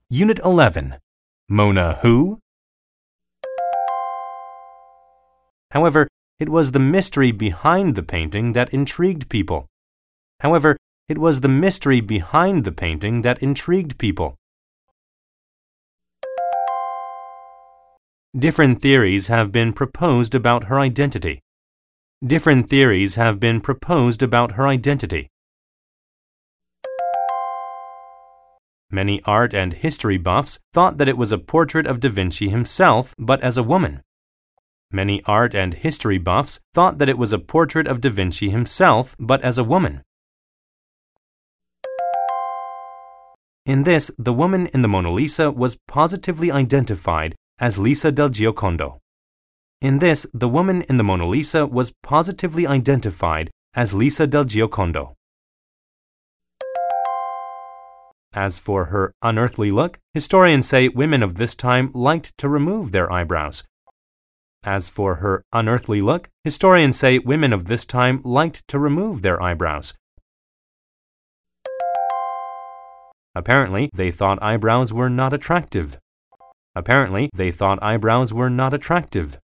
Unit 11. Mona who? However, it was the mystery behind the painting that intrigued people. However, it was the mystery behind the painting that intrigued people. Different theories have been proposed about her identity. Different theories have been proposed about her identity. Many art and history buffs thought that it was a portrait of Da Vinci himself, but as a woman. Many art and history buffs thought that it was a portrait of Da Vinci himself, but as a woman. In this, the woman in the Mona Lisa was positively identified as Lisa del Giocondo. In this, the woman in the Mona Lisa was positively identified as Lisa del Giocondo. As for her unearthly look, historians say women of this time liked to remove their eyebrows. As for her unearthly look, historians say women of this time liked to remove their eyebrows. Apparently, they thought eyebrows were not attractive. Apparently, they thought eyebrows were not attractive.